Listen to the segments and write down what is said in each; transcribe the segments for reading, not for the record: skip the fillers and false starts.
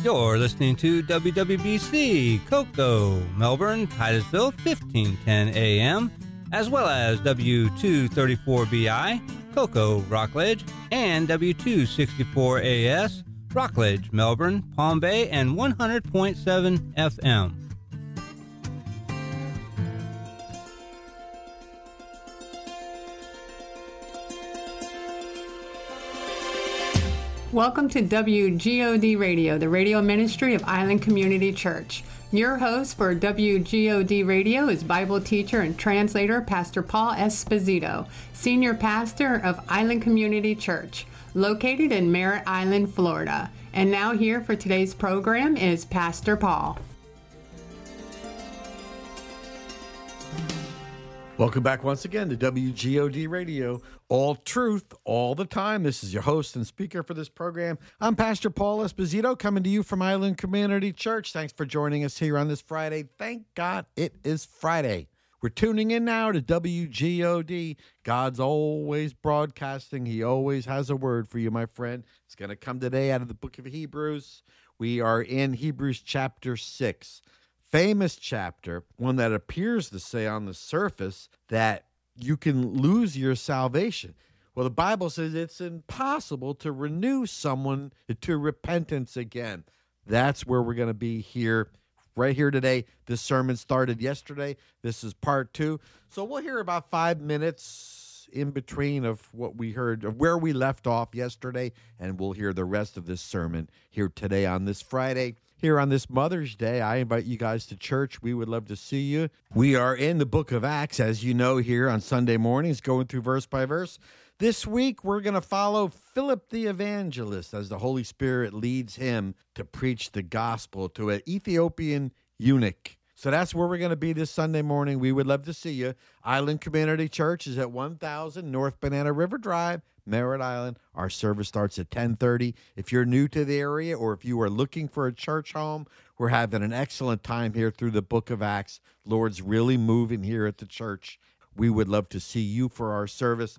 You're listening to WWBC, Cocoa, Melbourne, Titusville, 1510 AM, as well as W234BI, Cocoa, Rockledge, and W264AS, Rockledge, Melbourne, Palm Bay, and 100.7 FM. Welcome to WGOD Radio, the radio ministry of Island Community Church. Your host for WGOD Radio is Bible teacher and translator Pastor Paul Esposito, senior pastor of Island Community Church, located in Merritt Island, Florida. And now here for today's program is Pastor Paul. Welcome back once again to WGOD Radio, all truth, all the time. This is your host and speaker for this program. I'm Pastor Paul Esposito, coming to you from Island Community Church. Thanks for joining us here on this Friday. Thank God it is Friday. We're tuning in now to WGOD. God's always broadcasting. He always has a word for you, my friend. It's going to come today out of the book of Hebrews. We are in Hebrews chapter 6. Famous chapter, one that appears to say on the surface that you can lose your salvation. Well, the Bible says it's impossible to renew someone to repentance again. That's where we're going to be here, right here today. This sermon started yesterday. This is part 2. So we'll hear about 5 minutes in between of what we heard, of where we left off yesterday, and we'll hear the rest of this sermon here today on this Friday. Here on this Mother's Day, I invite you guys to church. We would love to see you. We are in the book of Acts, as you know, here on Sunday mornings, going through verse by verse. This week, we're going to follow Philip the evangelist as the Holy Spirit leads him to preach the gospel to an Ethiopian eunuch. So that's where we're going to be this Sunday morning. We would love to see you. Island Community Church is at 1000 North Banana River Drive, Merritt Island. Our service starts at 10:30. If you're new to the area or if you are looking for a church home, we're having an excellent time here through the book of Acts. Lord's really moving here at the church. We would love to see you for our service.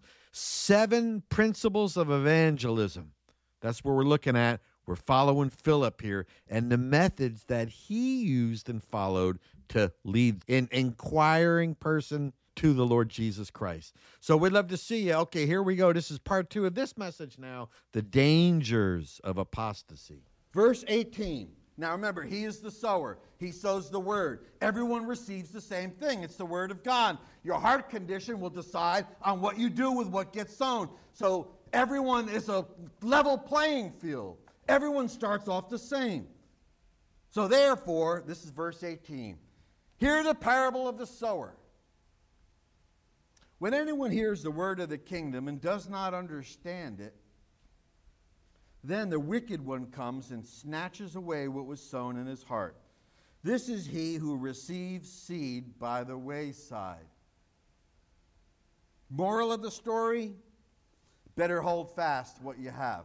7 principles of evangelism. That's what we're looking at. We're following Philip here and the methods that he used and followed to lead an inquiring person to the Lord Jesus Christ. So we'd love to see you. Okay, here we go. This is part 2 of this message now, the dangers of apostasy. Verse 18. Now remember, he is the sower. He sows the word. Everyone receives the same thing. It's the word of God. Your heart condition will decide on what you do with what gets sown. So everyone is a level playing field. Everyone starts off the same. So therefore, this is verse 18. Hear the parable of the sower. When anyone hears the word of the kingdom and does not understand it, then the wicked one comes and snatches away what was sown in his heart. This is he who receives seed by the wayside. Moral of the story, better hold fast what you have.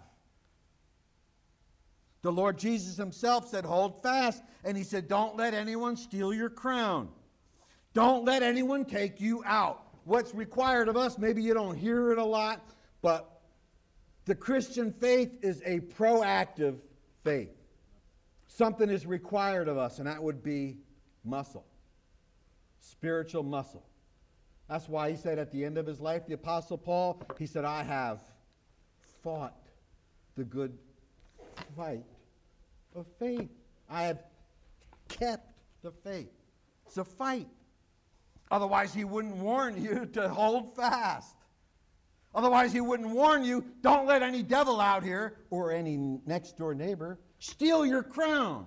The Lord Jesus himself said, hold fast. And he said, don't let anyone steal your crown. Don't let anyone take you out. What's required of us, maybe you don't hear it a lot, but the Christian faith is a proactive faith. Something is required of us, and that would be muscle, spiritual muscle. That's why he said at the end of his life, the Apostle Paul, he said, I have fought the good fight of faith. I have kept the faith. It's a fight. Otherwise, he wouldn't warn you to hold fast. Otherwise, he wouldn't warn you, don't let any devil out here or any next door neighbor steal your crown.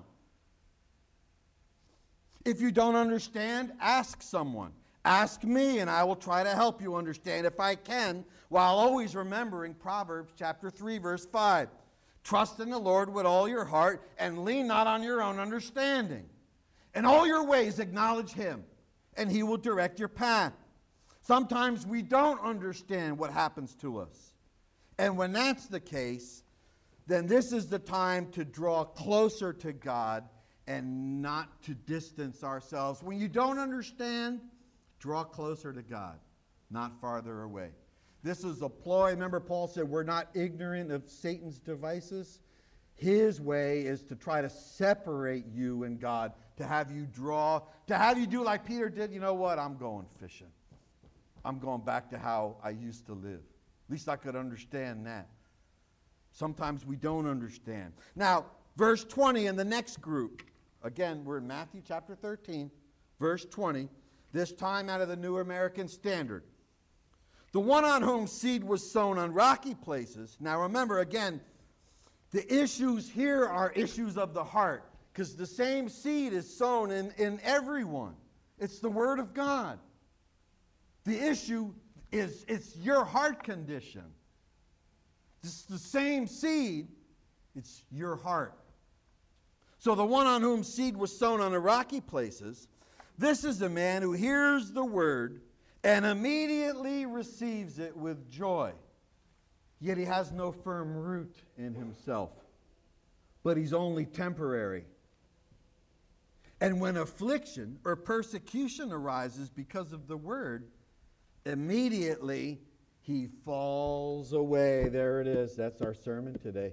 If you don't understand, ask someone. Ask me, and I will try to help you understand if I can, while always remembering Proverbs chapter 3, verse 5. Trust in the Lord with all your heart and lean not on your own understanding. In all your ways acknowledge him, and he will direct your path. Sometimes we don't understand what happens to us. And when that's the case, then this is the time to draw closer to God and not to distance ourselves. When you don't understand, draw closer to God, not farther away. This is a ploy. Remember, Paul said we're not ignorant of Satan's devices. His way is to try to separate you and God, to have you draw, to have you do like Peter did. You know what? I'm going fishing. I'm going back to how I used to live. At least I could understand that. Sometimes we don't understand. Now, verse 20 in the next group. Again, we're in Matthew chapter 13, verse 20. This time out of the New American Standard. The one on whom seed was sown on rocky places. Now remember, again, the issues here are issues of the heart, because the same seed is sown in everyone. It's the Word of God. The issue is it's your heart condition. It's the same seed, it's your heart. So the one on whom seed was sown on the rocky places, this is the man who hears the word and immediately receives it with joy. Yet he has no firm root in himself, but he's only temporary. And when affliction or persecution arises because of the word, immediately he falls away. There it is. That's our sermon today.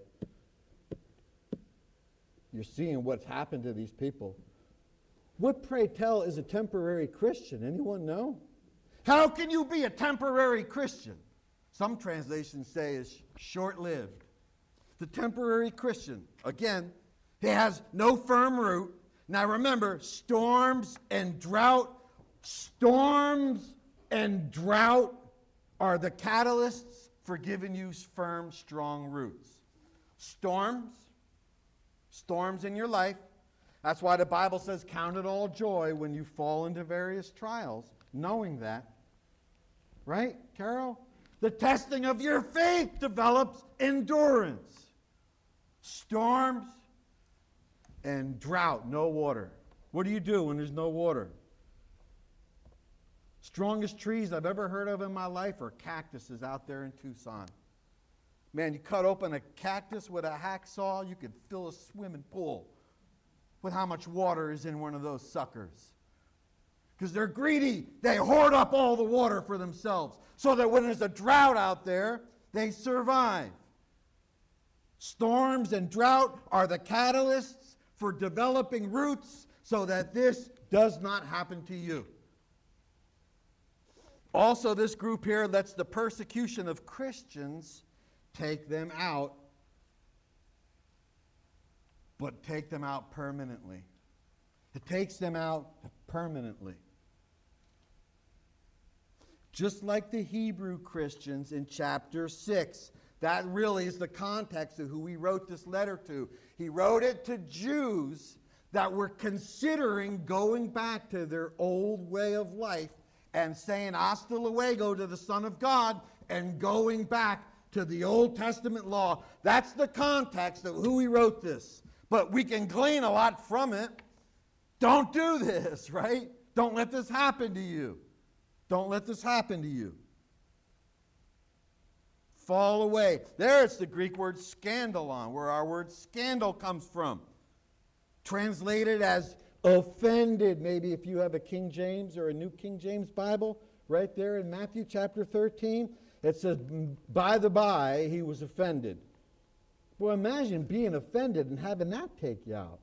You're seeing what's happened to these people. What, pray tell, is a temporary Christian? Anyone know? How can you be a temporary Christian? Some translations say is short-lived. The temporary Christian, again, he has no firm root. Now remember, storms and drought are the catalysts for giving you firm, strong roots. Storms in your life. That's why the Bible says, count it all joy when you fall into various trials, knowing that. Right, Carol? The testing of your faith develops endurance. Storms and drought, no water. What do you do when there's no water? Strongest trees I've ever heard of in my life are cactuses out there in Tucson. Man, you cut open a cactus with a hacksaw, you could fill a swimming pool with how much water is in one of those suckers. Because they're greedy. They hoard up all the water for themselves so that when there's a drought out there, they survive. Storms and drought are the catalysts for developing roots so that this does not happen to you. Also, this group here lets the persecution of Christians take them out, but take them out permanently. It takes them out permanently. Just like the Hebrew Christians in chapter 6. That really is the context of who he wrote this letter to. He wrote it to Jews that were considering going back to their old way of life and saying hasta luego to the Son of God and going back to the Old Testament law. That's the context of who he wrote this. But we can glean a lot from it. Don't do this, right? Don't let this happen to you. Don't let this happen to you. Fall away. There it's the Greek word scandalon, where our word scandal comes from. Translated as offended. Maybe if you have a King James or a New King James Bible, right there in Matthew chapter 13, it says, by the by, he was offended. Well, imagine being offended and having that take you out.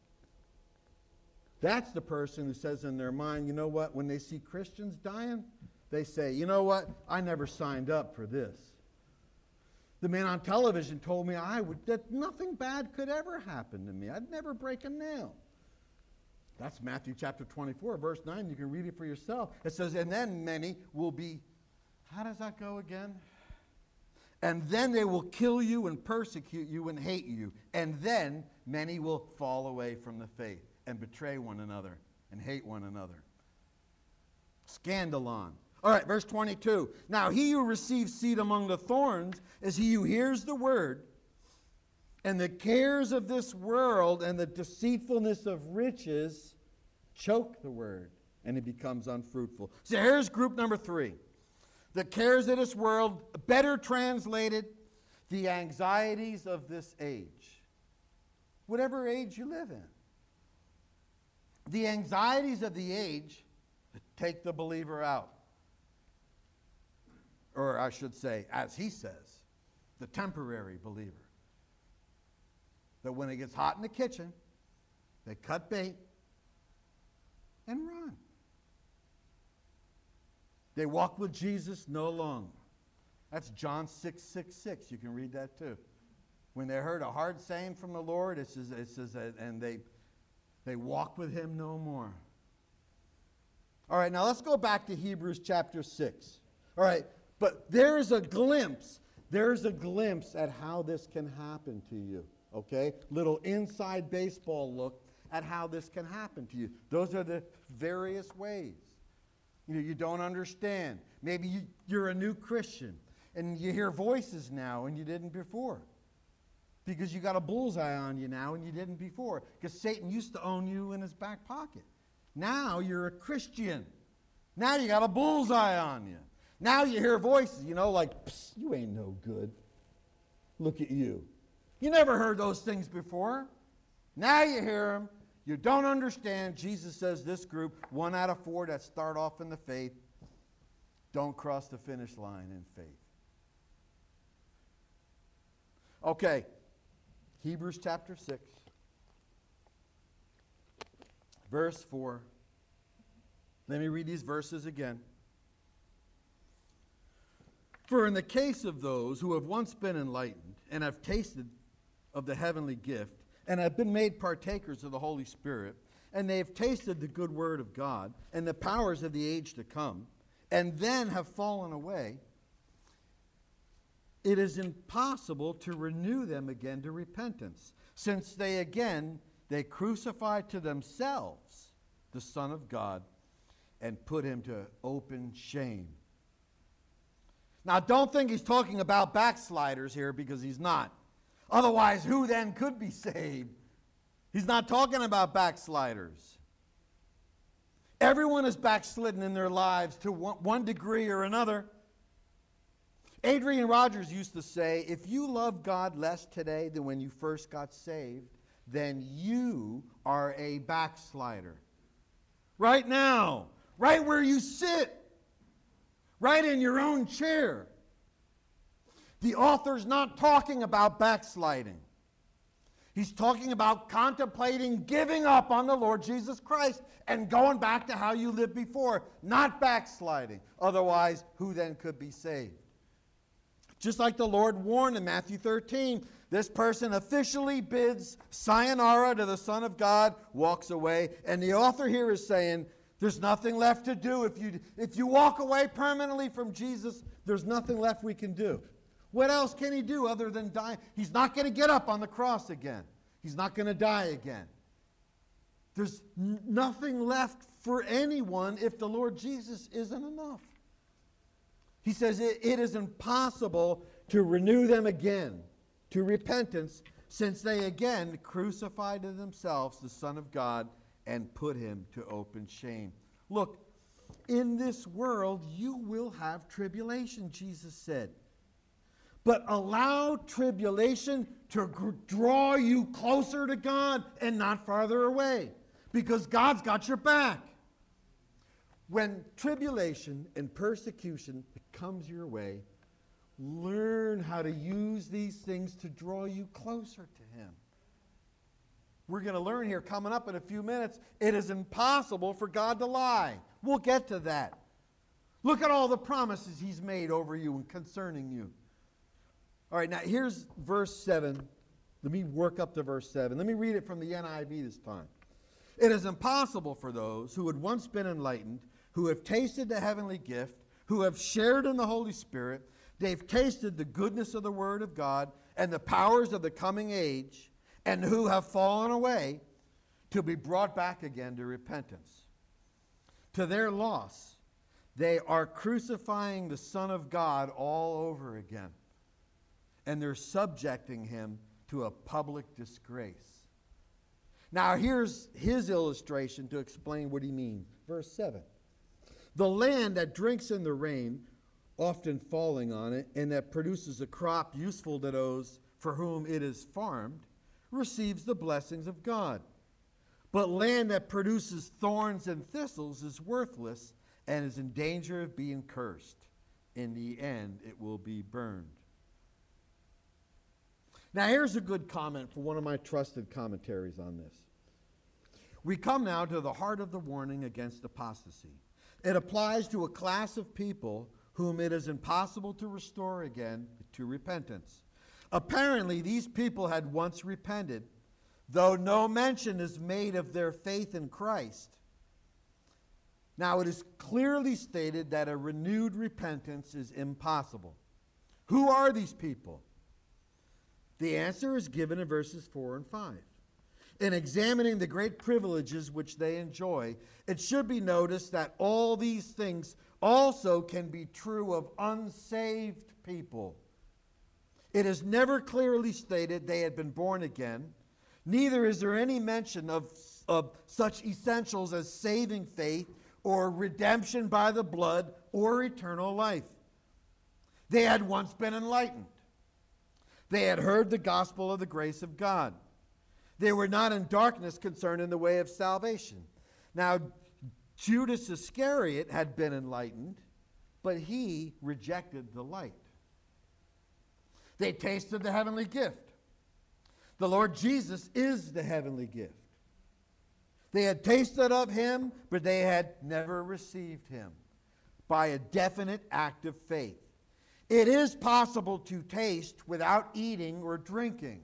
That's the person who says in their mind, you know what, when they see Christians dying, they say, you know what, I never signed up for this. The man on television told me that nothing bad could ever happen to me. I'd never break a nail. That's Matthew chapter 24, verse 9. You can read it for yourself. It says, and then many will be, how does that go again? And then they will kill you and persecute you and hate you. And then many will fall away from the faith and betray one another and hate one another. Scandalon. All right, verse 22. Now he who receives seed among the thorns is he who hears the word, and the cares of this world and the deceitfulness of riches choke the word, and it becomes unfruitful. So here's group number 3. The cares of this world, better translated, the anxieties of this age. Whatever age you live in. The anxieties of the age take the believer out. Or I should say, as he says, the temporary believer. that when it gets hot in the kitchen, they cut bait and run. They walk with Jesus no longer. That's John 6:6. You can read that too. When they heard a hard saying from the Lord, it says and they walk with him no more. All right, now let's go back to Hebrews chapter 6. All right, but there's a glimpse at how this can happen to you, okay? Little inside baseball look at how this can happen to you. Those are the various ways. You don't understand. Maybe you're a new Christian, and you hear voices now, and you didn't before. Because you got a bullseye on you now, and you didn't before. Because Satan used to own you in his back pocket. Now you're a Christian. Now you got a bullseye on you. Now you hear voices, like, psst, you ain't no good. Look at you. You never heard those things before. Now you hear them. You don't understand. Jesus says this group, 1 out of 4 that start off in the faith, don't cross the finish line in faith. Okay, Hebrews chapter 6, verse 4. Let me read these verses again. For in the case of those who have once been enlightened and have tasted of the heavenly gift and have been made partakers of the Holy Spirit, and they have tasted the good word of God and the powers of the age to come, and then have fallen away, it is impossible to renew them again to repentance, since they crucified to themselves the Son of God and put him to open shame. Now, don't think he's talking about backsliders here, because he's not. Otherwise, who then could be saved? He's not talking about backsliders. Everyone is backslidden in their lives to one degree or another. Adrian Rogers used to say, if you love God less today than when you first got saved, then you are a backslider. Right now, right where you sit, right in your own chair. The author's not talking about backsliding. He's talking about contemplating giving up on the Lord Jesus Christ and going back to how you lived before, not backsliding. Otherwise, who then could be saved? Just like the Lord warned in Matthew 13, this person officially bids sayonara to the Son of God, walks away, and the author here is saying, there's nothing left to do. If you walk away permanently from Jesus, there's nothing left we can do. What else can he do other than die? He's not going to get up on the cross again. He's not going to die again. There's nothing left for anyone if the Lord Jesus isn't enough. He says it is impossible to renew them again to repentance, since they again crucified to themselves the Son of God and put him to open shame. Look, in this world you will have tribulation, Jesus said. But allow tribulation to draw you closer to God and not farther away, because God's got your back. When tribulation and persecution comes your way, learn how to use these things to draw you closer to him. We're going to learn here coming up in a few minutes, it is impossible for God to lie. We'll get to that. Look at all the promises he's made over you and concerning you. All right, now here's verse 7. Let me work up to verse 7. Let me read it from the NIV this time. It is impossible for those who had once been enlightened, who have tasted the heavenly gift, who have shared in the Holy Spirit, they've tasted the goodness of the Word of God and the powers of the coming age, and who have fallen away, to be brought back again to repentance. To their loss, they are crucifying the Son of God all over again, and they're subjecting him to a public disgrace. Now here's his illustration to explain what he means. Verse 7. The land that drinks in the rain, often falling on it, and that produces a crop useful to those for whom it is farmed, receives the blessings of God. But land that produces thorns and thistles is worthless and is in danger of being cursed. In the end, it will be burned. Now, here's a good comment for one of my trusted commentaries on this. We come now to the heart of the warning against apostasy. It applies to a class of people whom it is impossible to restore again to repentance. Apparently, these people had once repented, though no mention is made of their faith in Christ. Now, it is clearly stated that a renewed repentance is impossible. Who are these people? The answer is given in verses 4 and 5. In examining the great privileges which they enjoy, it should be noticed that all these things also can be true of unsaved people. It is never clearly stated they had been born again. Neither is there any mention of such essentials as saving faith or redemption by the blood or eternal life. They had once been enlightened. They had heard the gospel of the grace of God. They were not in darkness concerning the way of salvation. Now, Judas Iscariot had been enlightened, but he rejected the light. They tasted the heavenly gift. The Lord Jesus is the heavenly gift. They had tasted of him, but they had never received him by a definite act of faith. It is possible to taste without eating or drinking.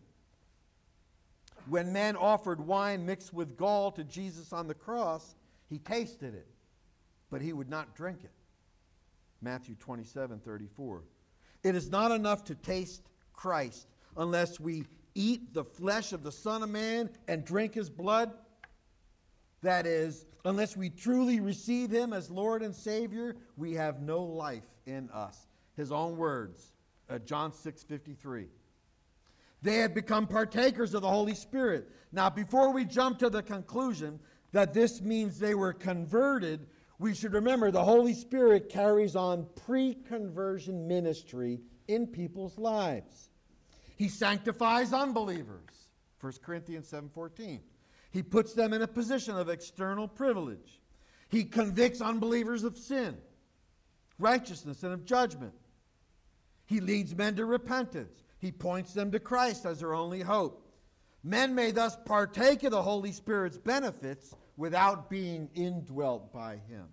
When men offered wine mixed with gall to Jesus on the cross, he tasted it, but he would not drink it. Matthew 27:34. It is not enough to taste Christ unless we eat the flesh of the Son of Man and drink his blood. That is, unless we truly receive him as Lord and Savior, we have no life in us. His own words, John 6:53. They had become partakers of the Holy Spirit. Now, before we jump to the conclusion that this means they were converted, we should remember the Holy Spirit carries on pre-conversion ministry in people's lives. He sanctifies unbelievers, 1 Corinthians 7:14. He puts them in a position of external privilege. He convicts unbelievers of sin, righteousness, and of judgment. He leads men to repentance. He points them to Christ as their only hope. Men may thus partake of the Holy Spirit's benefits without being indwelt by him.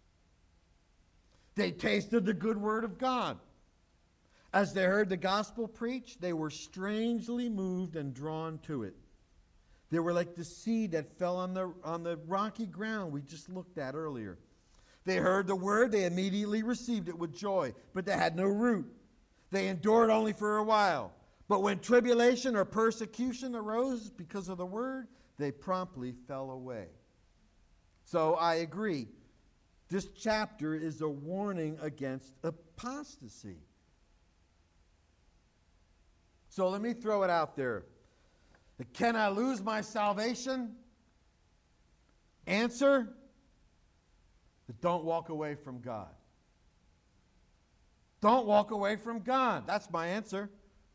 They tasted the good word of God. As they heard the gospel preached, they were strangely moved and drawn to it. They were like the seed that fell on the rocky ground we just looked at earlier. They heard the word, they immediately received it with joy, but they had no root. They endured only for a while. But when tribulation or persecution arose because of the word, they promptly fell away. So I agree. This chapter is a warning against apostasy. So let me throw it out there. Can I lose my salvation? Answer: don't walk away from God. Don't walk away from God. That's my answer.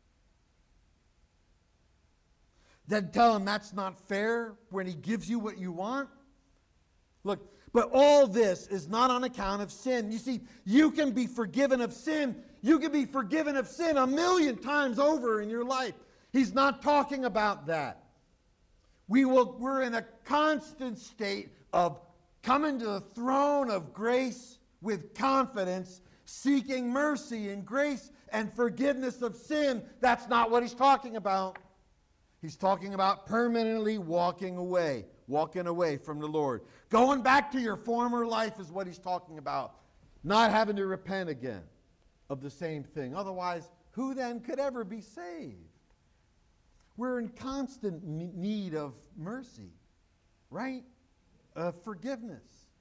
Then tell him that's not fair when he gives you what you want. Look, but all this is not on account of sin. You see, you can be forgiven of sin. You can be forgiven of sin 1,000,000 times over in your life. He's not talking about that. We're in a constant state of coming to the throne of grace with confidence, seeking mercy and grace and forgiveness of sin. That's not what he's talking about. He's talking about permanently walking away from the Lord. Going back to your former life is what he's talking about. Not having to repent again of the same thing. Otherwise, who then could ever be saved? We're in constant need of mercy, right? Forgiveness.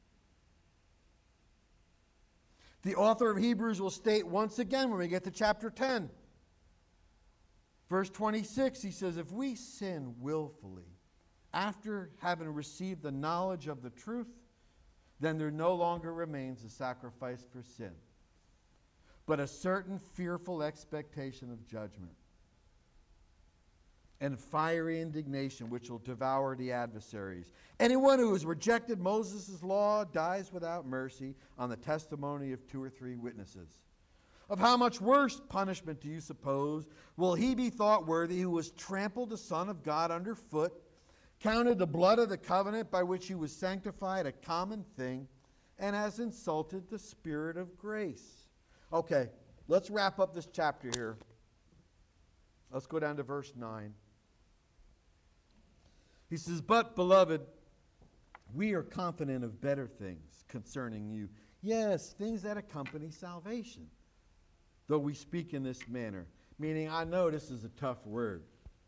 The author of Hebrews will state once again when we get to chapter 10, verse 26, he says, if we sin willfully after having received the knowledge of the truth, then there no longer remains a sacrifice for sin, but a certain fearful expectation of judgment and fiery indignation which will devour the adversaries. Anyone who has rejected Moses' law dies without mercy on the testimony of 2 or 3 witnesses. Of how much worse punishment do you suppose will he be thought worthy who has trampled the Son of God underfoot, counted the blood of the covenant by which he was sanctified a common thing, and has insulted the Spirit of grace? Okay, let's wrap up this chapter here. Let's go down to verse 9. He says, "But, beloved, we are confident of better things concerning you. Yes, things that accompany salvation. Though we speak in this manner." Meaning, I know this is a tough word.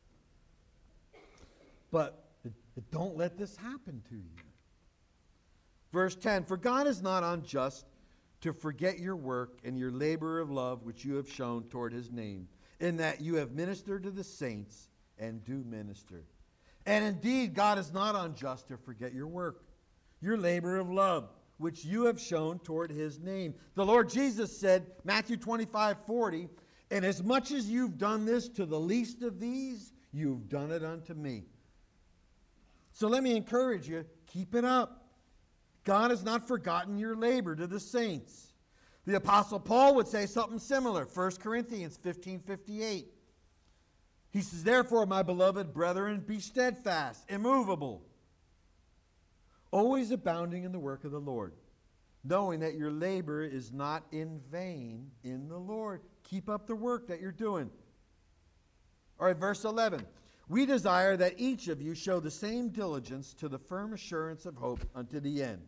But don't let this happen to you. Verse 10, "For God is not unjust to forget your work and your labor of love which you have shown toward his name, in that you have ministered to the saints and do minister." And indeed, God is not unjust to forget your work, your labor of love, which you have shown toward his name. The Lord Jesus said, Matthew 25:40, "And as much as you've done this to the least of these, you've done it unto me." So let me encourage you, keep it up. God has not forgotten your labor to the saints. The Apostle Paul would say something similar, 1 Corinthians 15:58. He says, "Therefore, my beloved brethren, be steadfast, immovable, always abounding in the work of the Lord, knowing that your labor is not in vain in the Lord." Keep up the work that you're doing. All right, verse 11. "We desire that each of you show the same diligence to the firm assurance of hope unto the end,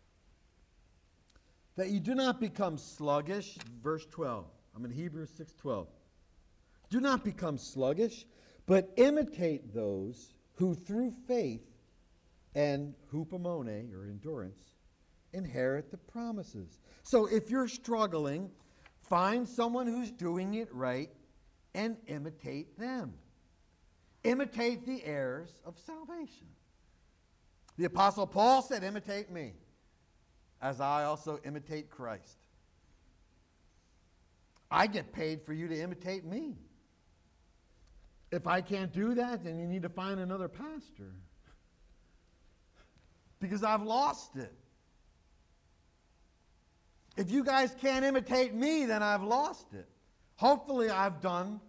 that you do not become sluggish." Verse 12. I'm in Hebrews 6:12. "Do not become sluggish, but imitate those who through faith and hupomone, or endurance, inherit the promises." So if you're struggling, find someone who's doing it right and imitate them. Imitate the heirs of salvation. The Apostle Paul said, "Imitate me, as I also imitate Christ." I get paid for you to imitate me. If I can't do that, then you need to find another pastor. Because I've lost it. If you guys can't imitate me, then I've lost it. Hopefully I'm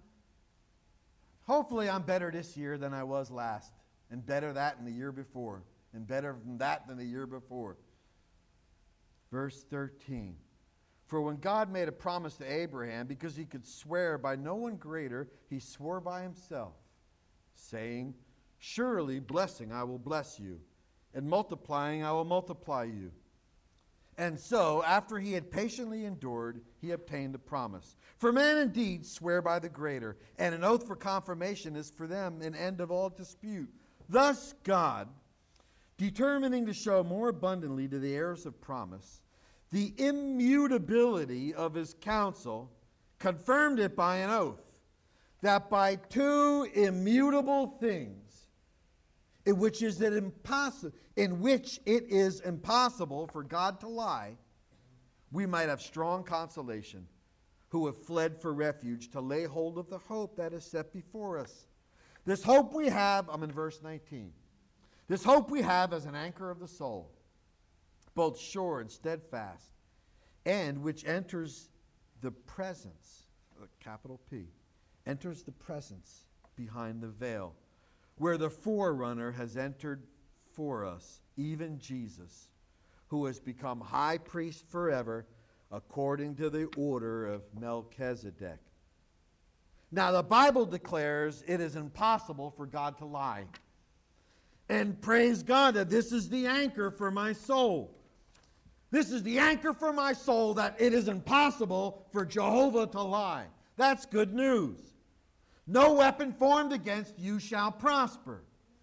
better this year than I was last. And better that than the year before. And better than that than the year before. Verse 13. "For when God made a promise to Abraham, because he could swear by no one greater, he swore by himself, saying, 'Surely blessing I will bless you, and multiplying I will multiply you.' And so, after he had patiently endured, he obtained the promise. For man indeed swear by the greater, and an oath for confirmation is for them an end of all dispute. Thus God, determining to show more abundantly to the heirs of promise the immutability of his counsel, confirmed it by an oath, that by two immutable things, in which it is impossible for God to lie, we might have strong consolation, who have fled for refuge, to lay hold of the hope that is set before us. This hope we have," I'm in verse 19, "this hope we have as an anchor of the soul, both sure and steadfast, and which enters the presence," capital P, "enters the presence behind the veil, where the forerunner has entered for us, even Jesus, who has become high priest forever, according to the order of Melchizedek." Now the Bible declares it is impossible for God to lie. And praise God that this is the anchor for my soul. This is the anchor for my soul, that it is impossible for Jehovah to lie. That's good news. "No weapon formed against you shall prosper."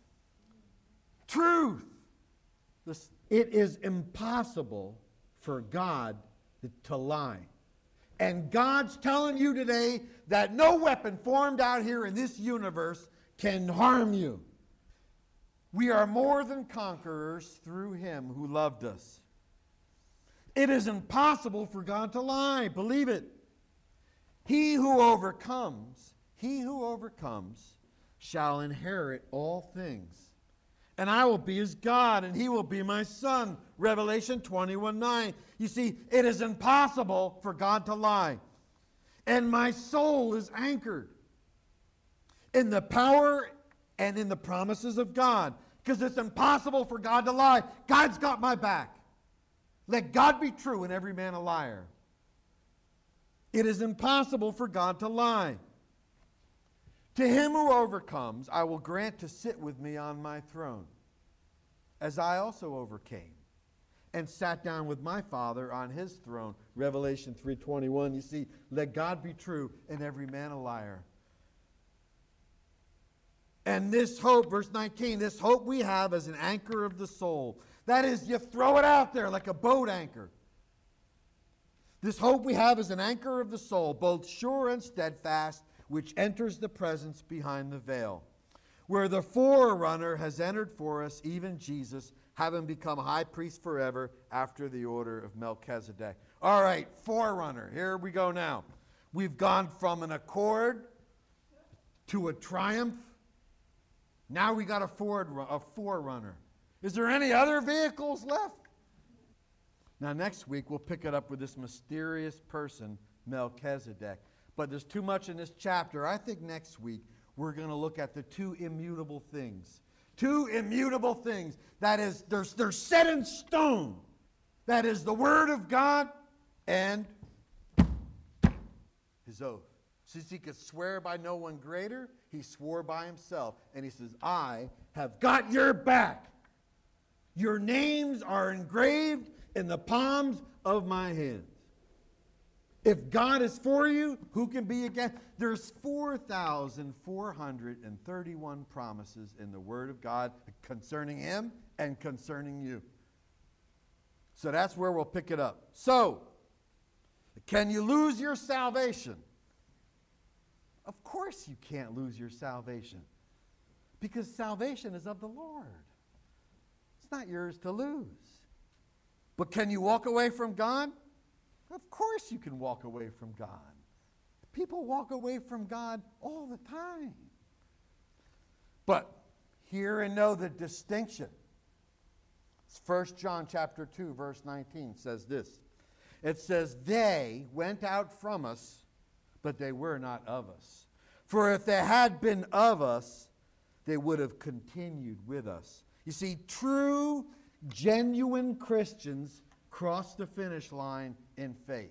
Truth. It is impossible for God to lie. And God's telling you today that no weapon formed out here in this universe can harm you. We are more than conquerors through him who loved us. It is impossible for God to lie. Believe it. He who overcomes shall inherit all things. And I will be his God, and he will be my son. Revelation 21:9. You see, it is impossible for God to lie. And my soul is anchored in the power and in the promises of God. Because it's impossible for God to lie. God's got my back. Let God be true and every man a liar. It is impossible for God to lie. To him who overcomes, I will grant to sit with me on my throne, as I also overcame and sat down with my Father on his throne. Revelation 3:21. You see, let God be true and every man a liar. And this hope, verse 19, this hope we have as an anchor of the soul. That is, you throw it out there like a boat anchor. This hope we have as an anchor of the soul, both sure and steadfast, which enters the presence behind the veil, where the forerunner has entered for us, even Jesus, having become high priest forever after the order of Melchizedek. All right, forerunner. Here we go now. We've gone from an accord to a triumph. Now we got a forerunner. Is there any other vehicles left? Now next week we'll pick it up with this mysterious person, Melchizedek. But there's too much in this chapter. I think next week we're going to look at the two immutable things. Two immutable things. That is, they're set in stone. That is the Word of God and his oath. Since he could swear by no one greater, he swore by himself. And he says, I have got your back. Your names are engraved in the palms of my hands. If God is for you, who can be against? There's 4,431 promises in the Word of God concerning him and concerning you. So that's where we'll pick it up. So, can you lose your salvation? Of course you can't lose your salvation, because salvation is of the Lord. It's not yours to lose. But can you walk away from God? Of course you can walk away from God. People walk away from God all the time. But hear and know the distinction. 1 John chapter 2, verse 19 says this. It says, they went out from us, but they were not of us. For if they had been of us, they would have continued with us. You see, true, genuine Christians cross the finish line in faith,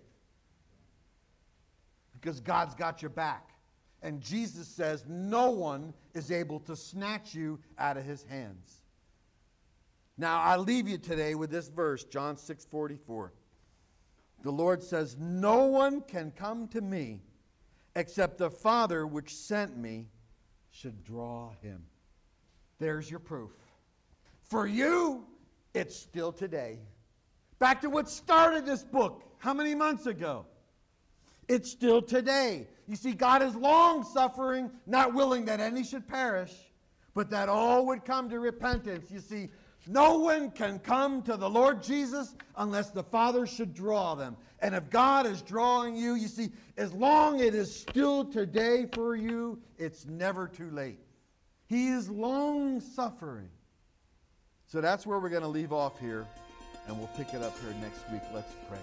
because God's got your back. And Jesus says no one is able to snatch you out of his hands. Now, I leave you today with this verse, John 6:44. The Lord says, no one can come to me except the Father which sent me should draw him. There's your proof. For you, it's still today. Back to what started this book, how many months ago? It's still today. You see, God is long-suffering, not willing that any should perish, but that all would come to repentance. You see, no one can come to the Lord Jesus unless the Father should draw them. And if God is drawing you, you see, as long as it is still today for you, it's never too late. He is long-suffering. So that's where we're going to leave off here, and we'll pick it up here next week. Let's pray.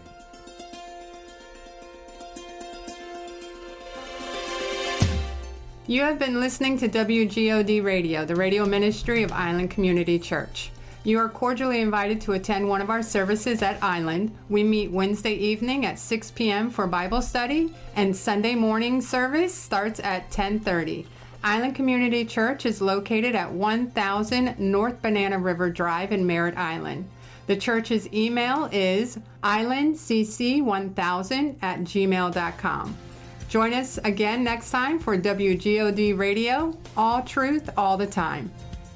You have been listening to WGOD Radio, the radio ministry of Island Community Church. You are cordially invited to attend one of our services at Island. We meet Wednesday evening at 6 p.m. for Bible study, and Sunday morning service starts at 10:30. Island Community Church is located at 1000 North Banana River Drive in Merritt Island. The church's email is islandcc1000@gmail.com. Join us again next time for WGOD Radio, all truth, all the time.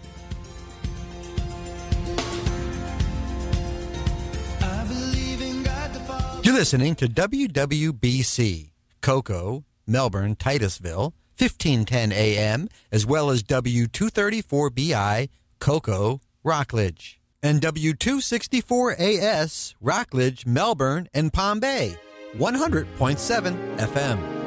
You're listening to WWBC, Cocoa, Melbourne, Titusville, 1510 AM, as well as W234BI, Cocoa, Rockledge, and W264AS, Rockledge, Melbourne, and Palm Bay, 100.7 FM.